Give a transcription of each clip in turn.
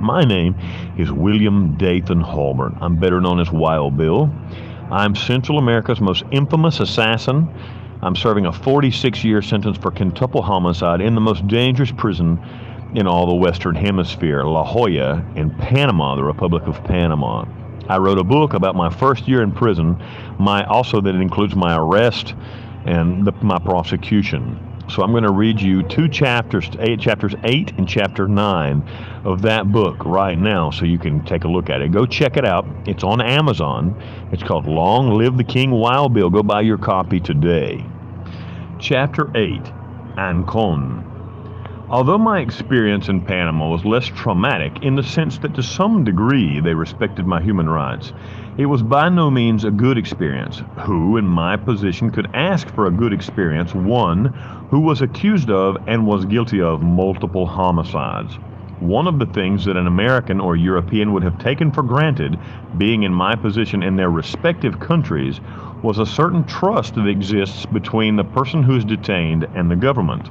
My name is William Dathan Holbert. I'm better known as Wild Bill. I'm Central America's most infamous assassin. I'm serving a 46-year sentence for quintuple homicide in the most dangerous prison in all the Western Hemisphere, La Jolla in Panama, the Republic of Panama. I wrote a book about my first year in prison, also that includes my arrest and my prosecution. So I'm going to read you chapters 8 and chapter 9 of that book right now so you can take a look at it. Go check it out. It's on Amazon. It's called Long Live the King, Wild Bill. Go buy your copy today. Chapter 8, Ancon. Although my experience in Panama was less traumatic in the sense that to some degree they respected my human rights, it was by no means a good experience. Who, in my position, could ask for a good experience? One who was accused of and was guilty of multiple homicides. One of the things that an American or European would have taken for granted, being in my position in their respective countries, was a certain trust that exists between the person who is detained and the government.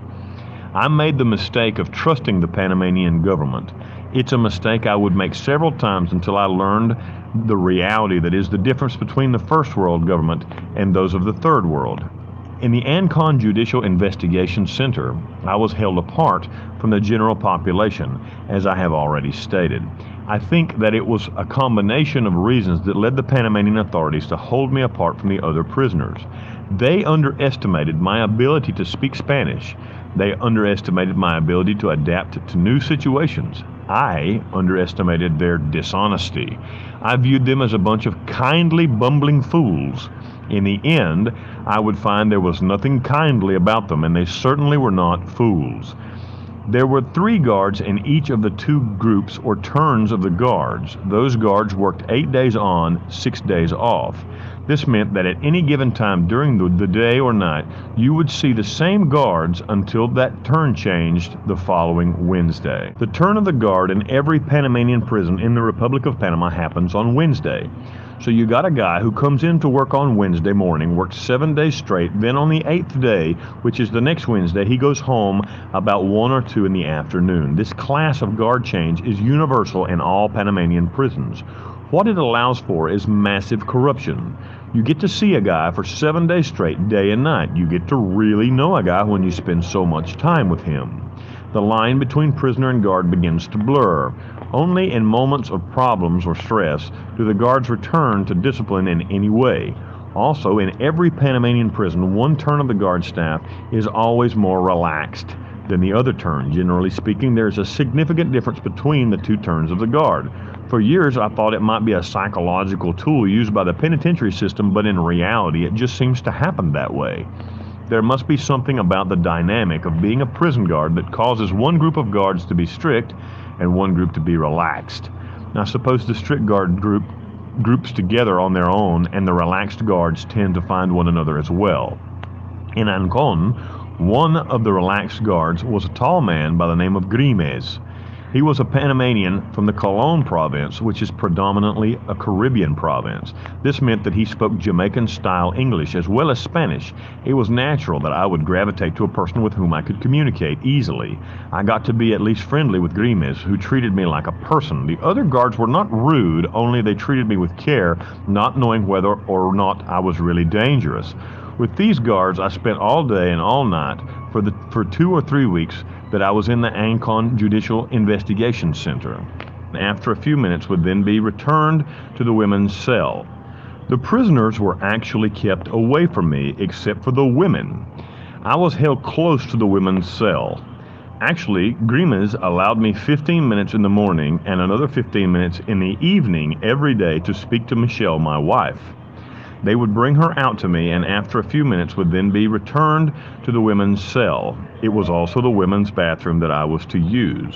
I made the mistake of trusting the Panamanian government. It's a mistake I would make several times until I learned the reality that is the difference between the First World government and those of the Third World. In the Ancon Judicial Investigation Center, I was held apart from the general population, as I have already stated. I think that it was a combination of reasons that led the Panamanian authorities to hold me apart from the other prisoners. They underestimated my ability to speak Spanish. They underestimated my ability to adapt to new situations. I underestimated their dishonesty. I viewed them as a bunch of kindly, bumbling fools. In the end, I would find there was nothing kindly about them, and they certainly were not fools. There were 3 guards in each of the 2 groups or turns of the guards. Those guards worked 8 days on, 6 days off. This meant that at any given time during the day or night, you would see the same guards until that turn changed the following Wednesday. The turn of the guard in every Panamanian prison in the Republic of Panama happens on Wednesday. So you got a guy who comes in to work on Wednesday morning, works 7 days straight, then on the 8th day, which is the next Wednesday, he goes home about 1 or 2 in the afternoon. This class of guard change is universal in all Panamanian prisons. What it allows for is massive corruption. You get to see a guy for 7 days straight, day and night. You get to really know a guy when you spend so much time with him. The line between prisoner and guard begins to blur. Only in moments of problems or stress do the guards return to discipline in any way. Also, in every Panamanian prison, one turn of the guard staff is always more relaxed than the other turn. Generally speaking, there's a significant difference between the 2 turns of the guard. For years, I thought it might be a psychological tool used by the penitentiary system, but in reality, it just seems to happen that way. There must be something about the dynamic of being a prison guard that causes one group of guards to be strict and one group to be relaxed. Now, suppose the strict guard groups together on their own, and the relaxed guards tend to find one another as well. In Ancon, one of the relaxed guards was a tall man by the name of Grimes. He was a Panamanian from the Colón province, which is predominantly a Caribbean province. This meant that he spoke Jamaican-style English as well as Spanish. It was natural that I would gravitate to a person with whom I could communicate easily. I got to be at least friendly with Grimes, who treated me like a person. The other guards were not rude, only they treated me with care, not knowing whether or not I was really dangerous. With these guards, I spent all day and all night for 2 or 3 weeks that I was in the Ancon Judicial Investigation Center. After a few minutes would then be returned to the women's cell. The prisoners were actually kept away from me except for the women. I was held close to the women's cell. Actually, Grimes allowed me 15 minutes in the morning and another 15 minutes in the evening every day to speak to Michelle, my wife. They would bring her out to me, and after a few minutes would then be returned to the women's cell. It was also the women's bathroom that I was to use.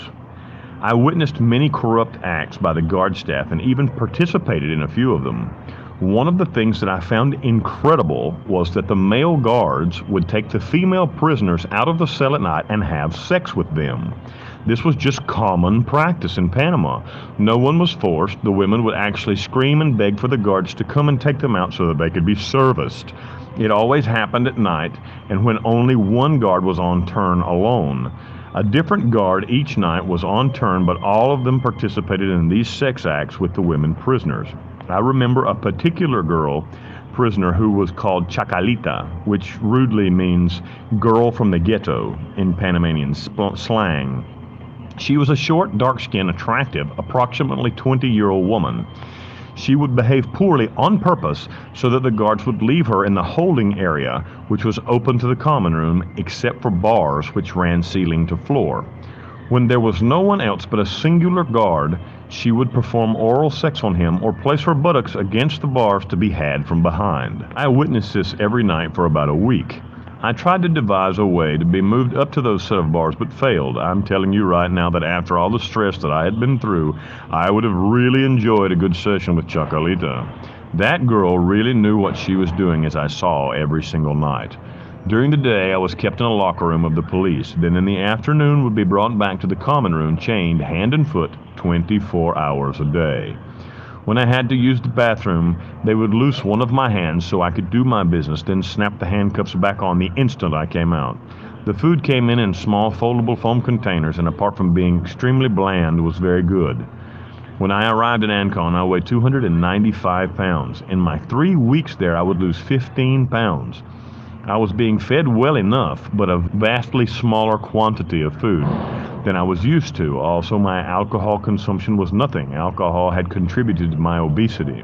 I witnessed many corrupt acts by the guard staff and even participated in a few of them. One of the things that I found incredible was that the male guards would take the female prisoners out of the cell at night and have sex with them. This was just common practice in Panama. No one was forced. The women would actually scream and beg for the guards to come and take them out so that they could be serviced. It always happened at night and when only one guard was on turn alone. A different guard each night was on turn, but all of them participated in these sex acts with the women prisoners. I remember a particular girl prisoner who was called Chacalita, which rudely means girl from the ghetto in Panamanian slang. She was a short, dark-skinned, attractive, approximately 20-year-old woman. She would behave poorly on purpose so that the guards would leave her in the holding area, which was open to the common room except for bars which ran ceiling to floor. When there was no one else but a singular guard, she would perform oral sex on him or place her buttocks against the bars to be had from behind. I witnessed this every night for about a week. I tried to devise a way to be moved up to those set of bars, but failed. I'm telling you right now that after all the stress that I had been through, I would have really enjoyed a good session with Chacalita. That girl really knew what she was doing, as I saw every single night. During the day, I was kept in a locker room of the police. Then in the afternoon would be brought back to the common room, chained hand and foot, 24 hours a day. When I had to use the bathroom, they would loose one of my hands so I could do my business, then snap the handcuffs back on the instant I came out. The food came in small foldable foam containers, and apart from being extremely bland, was very good. When I arrived in Ancon, I weighed 295 pounds. In my 3 weeks there, I would lose 15 pounds. I was being fed well enough, but a vastly smaller quantity of food than I was used to. Also, my alcohol consumption was nothing. Alcohol had contributed to my obesity.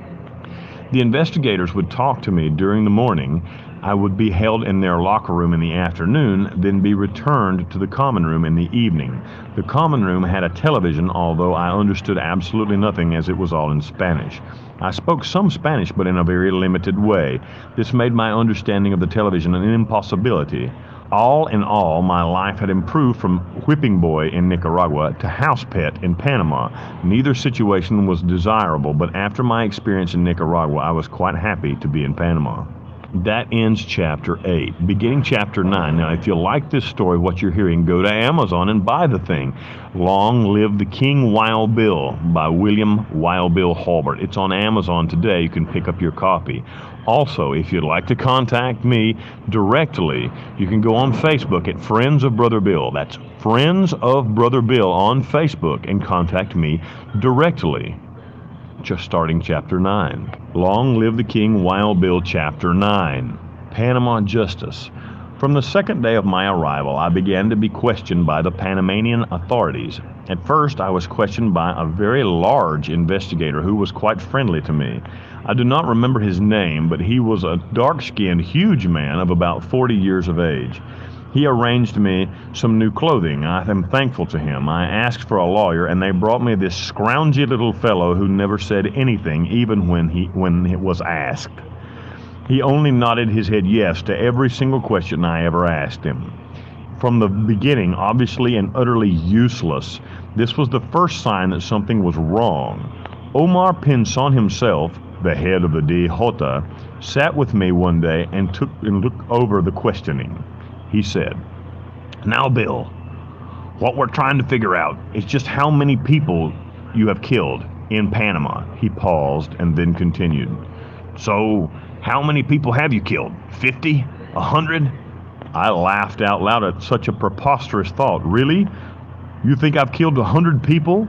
The investigators would talk to me during the morning. I would be held in their locker room in the afternoon, then be returned to the common room in the evening. The common room had a television, although I understood absolutely nothing as it was all in Spanish. I spoke some Spanish, but in a very limited way. This made my understanding of the television an impossibility. All in all, my life had improved from whipping boy in Nicaragua to house pet in Panama. Neither situation was desirable, but after my experience in Nicaragua, I was quite happy to be in Panama. That ends chapter 8. Beginning chapter 9. Now, if you like this story, what you're hearing, go to Amazon and buy the thing. Long Live the King Wild Bill by William Wild Bill Holbert. It's on Amazon today. You can pick up your copy. Also, if you'd like to contact me directly, you can go on Facebook at Friends of Brother Bill. That's Friends of Brother Bill on Facebook, and contact me directly. Just starting chapter 9. Long Live the King Wild Bill, chapter 9. Panama Justice. From the second day of my arrival, I began to be questioned by the Panamanian authorities. At first, I was questioned by a very large investigator who was quite friendly to me. I do not remember his name, but he was a dark-skinned, huge man of about 40 years of age. He arranged me some new clothing. I am thankful to him. I asked for a lawyer, and they brought me this scroungy little fellow who never said anything, even when it was asked. He only nodded his head yes to every single question I ever asked him. From the beginning, obviously and utterly useless, this was the first sign that something was wrong. Omar Pinzon himself, the head of the DJ, sat with me one day and looked over the questioning. He said, "Now, Bill, what we're trying to figure out is just how many people you have killed in Panama." He paused and then continued. "So, how many people have you killed? 50? 100? I laughed out loud at such a preposterous thought. "Really? You think I've killed 100 people?"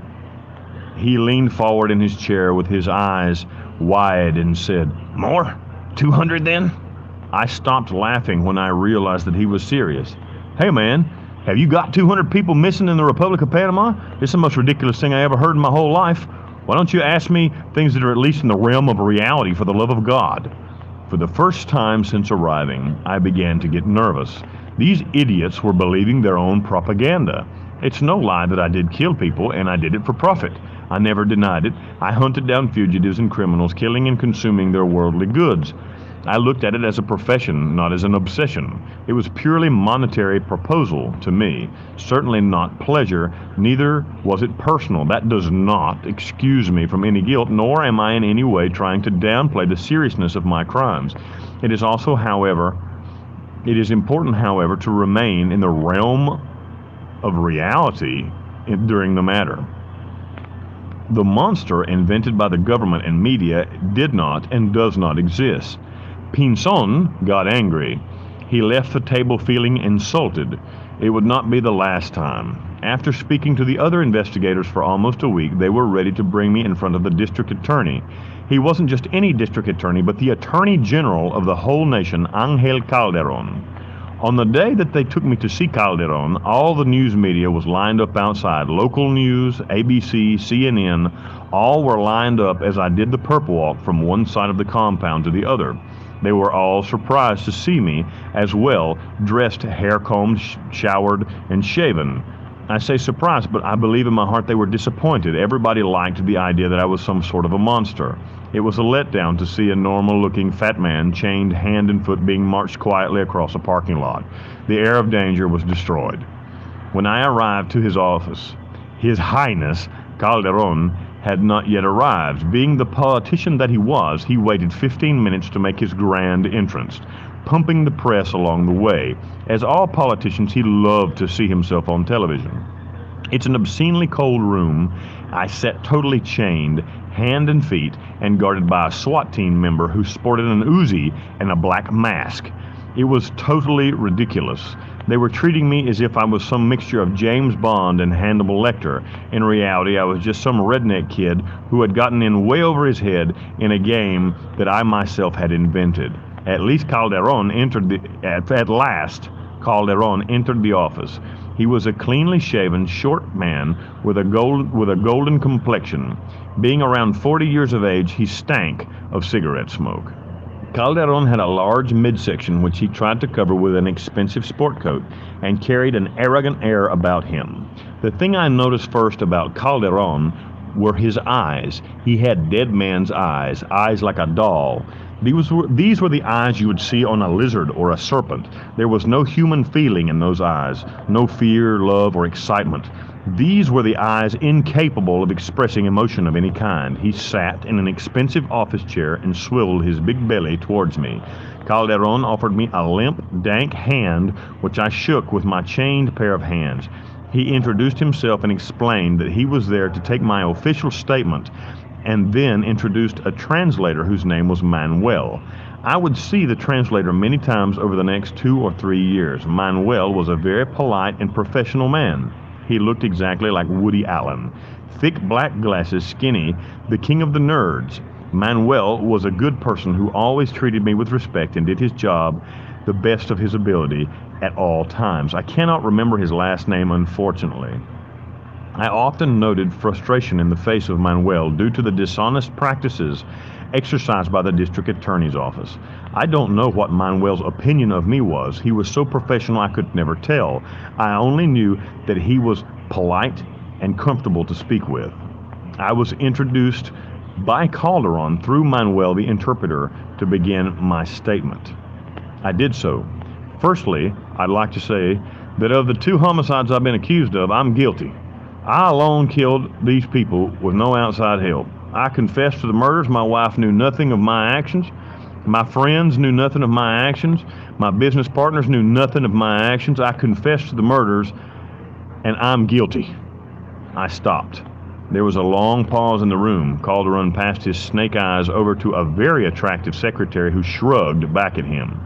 He leaned forward in his chair with his eyes wide and said, "More? 200 then?" I stopped laughing when I realized that he was serious. "Hey man, have you got 200 people missing in the Republic of Panama? It's the most ridiculous thing I ever heard in my whole life. Why don't you ask me things that are at least in the realm of reality, for the love of God?" For the first time since arriving, I began to get nervous. These idiots were believing their own propaganda. It's no lie that I did kill people, and I did it for profit. I never denied it. I hunted down fugitives and criminals, killing and consuming their worldly goods. I looked at it as a profession, not as an obsession. It was purely monetary proposal to me, certainly not pleasure, neither was it personal. That does not excuse me from any guilt, nor am I in any way trying to downplay the seriousness of my crimes. It is important, however, to remain in the realm of reality during the matter. The monster invented by the government and media did not and does not exist. Pinzon got angry. He left the table feeling insulted. It would not be the last time. After speaking to the other investigators for almost a week, they were ready to bring me in front of the district attorney. He wasn't just any district attorney, but the attorney general of the whole nation, Angel Calderon. On the day that they took me to see Calderon, all the news media was lined up outside. Local news, ABC, CNN, all were lined up as I did the perp walk from one side of the compound to the other. They were all surprised to see me as well, dressed, hair combed, showered, and shaven. I say surprised, but I believe in my heart they were disappointed. Everybody liked the idea that I was some sort of a monster. It was a letdown to see a normal-looking fat man chained hand and foot being marched quietly across a parking lot. The air of danger was destroyed. When I arrived to his office, His Highness Calderon had not yet arrived. Being the politician that he was, he waited 15 minutes to make his grand entrance, pumping the press along the way. As all politicians, he loved to see himself on television. It's an obscenely cold room. I sat totally chained, hand and feet, and guarded by a SWAT team member who sported an Uzi and a black mask. It was totally ridiculous. They were treating me as if I was some mixture of James Bond and Hannibal Lecter. In reality, I was just some redneck kid who had gotten in way over his head in a game that I myself had invented. At last, Calderon entered the office. He was a cleanly shaven, short man with a golden complexion. Being around 40 years of age, he stank of cigarette smoke. Calderon had a large midsection which he tried to cover with an expensive sport coat and carried an arrogant air about him. The thing I noticed first about Calderon were his eyes. He had dead man's eyes, eyes like a doll. These were the eyes you would see on a lizard or a serpent. There was no human feeling in those eyes, no fear, love, or excitement. These were the eyes incapable of expressing emotion of any kind. He sat in an expensive office chair and swiveled his big belly towards me. Calderon offered me a limp, dank hand, which I shook with my chained pair of hands. He introduced himself and explained that he was there to take my official statement, and then introduced a translator whose name was Manuel. I would see the translator many times over the next 2 or 3 years. Manuel was a very polite and professional man. He looked exactly like Woody Allen. Thick black glasses, skinny, the king of the nerds. Manuel was a good person who always treated me with respect and did his job the best of his ability at all times. I cannot remember his last name, unfortunately. I often noted frustration in the face of Manuel due to the dishonest practices exercised by the district attorney's office. I don't know what Manuel's opinion of me was. He was so professional I could never tell. I only knew that he was polite and comfortable to speak with. I was introduced by Calderon through Manuel, the interpreter, to begin my statement. I did so. Firstly, I'd like to say that of the 2 homicides I've been accused of, I'm guilty. I alone killed these people with no outside help. I confessed to the murders. My wife knew nothing of my actions. My friends knew nothing of my actions. My business partners knew nothing of my actions. I confessed to the murders, and I'm guilty. I stopped. There was a long pause in the room. Calderon passed his snake eyes over to a very attractive secretary who shrugged back at him.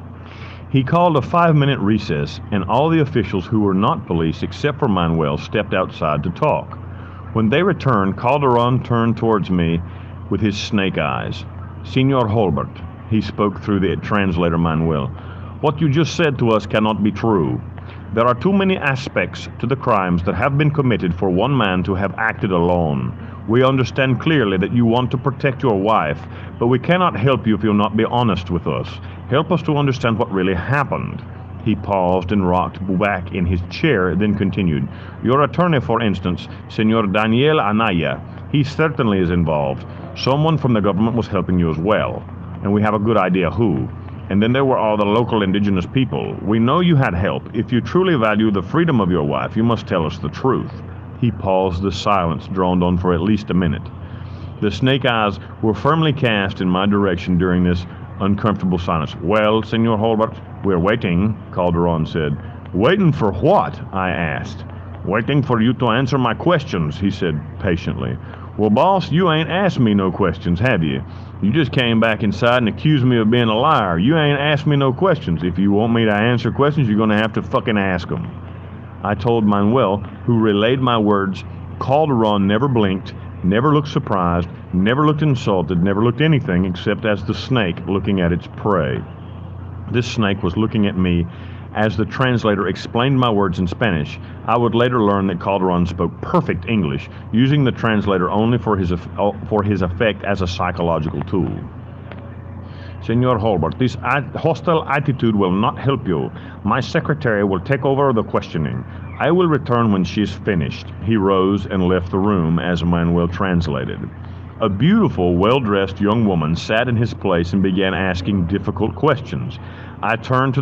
He called a 5-minute recess, and all the officials who were not police except for Manuel stepped outside to talk. When they returned, Calderon turned towards me with his snake eyes. "Senor Holbert," he spoke through the translator Manuel, "what you just said to us cannot be true. There are too many aspects to the crimes that have been committed for one man to have acted alone. We understand clearly that you want to protect your wife, but we cannot help you if you'll not be honest with us. Help us to understand what really happened." He paused and rocked back in his chair, then continued. "Your attorney, for instance, Senor Daniel Anaya, he certainly is involved. Someone from the government was helping you as well, and we have a good idea who. And then there were all the local indigenous people. We know you had help. If you truly value the freedom of your wife, you must tell us the truth." He paused. The silence droned on for at least a minute. The snake eyes were firmly cast in my direction during this uncomfortable silence. "Well, Senor Holbert, we're waiting," Calderon said. "Waiting for what?" I asked. "Waiting for you to answer my questions," he said patiently. Well, boss, you ain't asked me no questions, have you? You just came back inside and accused me of being a liar. You ain't asked me no questions. If you want me to answer questions, you're gonna have to fucking ask them. I told Manuel, who relayed my words. Calderon never blinked, never looked surprised, never looked insulted, never looked anything except as the snake looking at its prey. This snake was looking at me as the translator explained my words in Spanish. I would later learn that Calderon spoke perfect English, using the translator only for his effect as a psychological tool. Senor Holbert, this hostile attitude will not help you. My secretary will take over the questioning. I will return when she is finished. He rose and left the room as Manuel translated. A beautiful, well-dressed young woman sat in his place and began asking difficult questions. I turned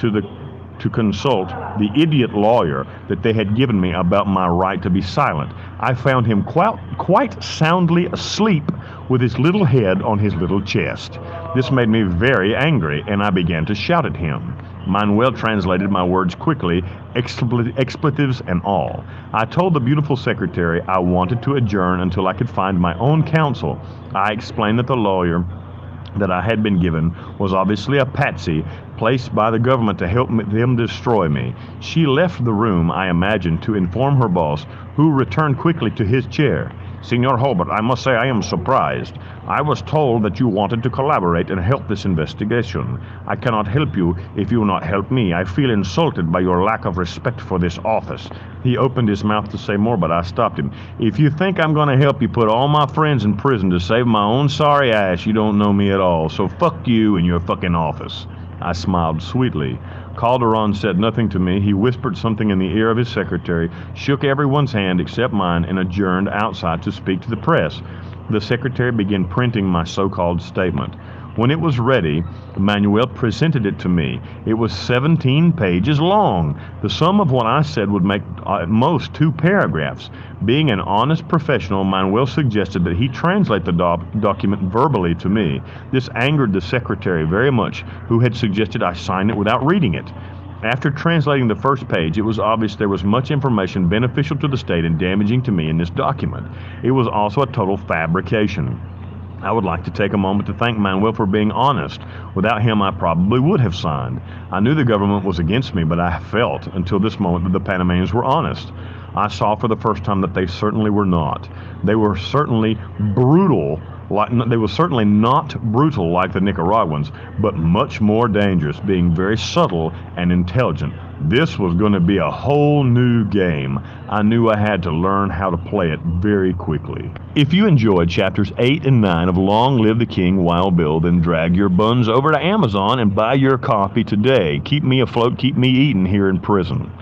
to consult the idiot lawyer that they had given me about my right to be silent. I found him quite soundly asleep with his little head on his little chest. This made me very angry, and I began to shout at him. Manuel translated my words quickly, expletives and all. I told the beautiful secretary I wanted to adjourn until I could find my own counsel. I explained that the lawyer that I had been given was obviously a patsy placed by the government to help them destroy me. She left the room, I imagine, to inform her boss, who returned quickly to his chair. Senor Holbert, I must say I am surprised. I was told that you wanted to collaborate and help this investigation. I cannot help you if you will not help me. I feel insulted by your lack of respect for this office. He opened his mouth to say more, but I stopped him. If you think I'm going to help you put all my friends in prison to save my own sorry ass, you don't know me at all. So fuck you and your fucking office. I smiled sweetly. Calderon said nothing to me. He whispered something in the ear of his secretary, shook everyone's hand except mine, and adjourned outside to speak to the press. The secretary began printing my so-called statement. When it was ready, Manuel presented it to me. It was 17 pages long. The sum of what I said would make at most 2 paragraphs. Being an honest professional, Manuel suggested that he translate the document verbally to me. This angered the secretary very much, who had suggested I sign it without reading it. After translating the first page, it was obvious there was much information beneficial to the state and damaging to me in this document. It was also a total fabrication. I would like to take a moment to thank Manuel for being honest. Without him, I probably would have signed. I knew the government was against me, but I felt, until this moment, that the Panamanians were honest. I saw for the first time that they certainly were not. They were certainly brutal. They were certainly not brutal like the Nicaraguans, but much more dangerous, being very subtle and intelligent. This was going to be a whole new game. I knew I had to learn how to play it very quickly. If you enjoyed chapters 8 and 9 of Long Live the King, Wild Bill, then drag your buns over to Amazon and buy your copy today. Keep me afloat, keep me eating here in prison.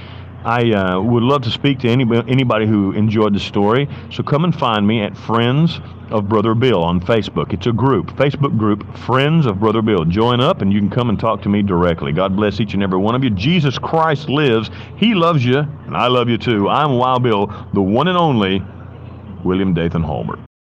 I would love to speak to anybody who enjoyed the story, so come and find me at Friends of Brother Bill on Facebook. It's a group, Facebook group, Friends of Brother Bill. Join up and you can come and talk to me directly. God bless each and every one of you. Jesus Christ lives. He loves you, and I love you too. I'm Wild Bill, the one and only William Dathan Holbert.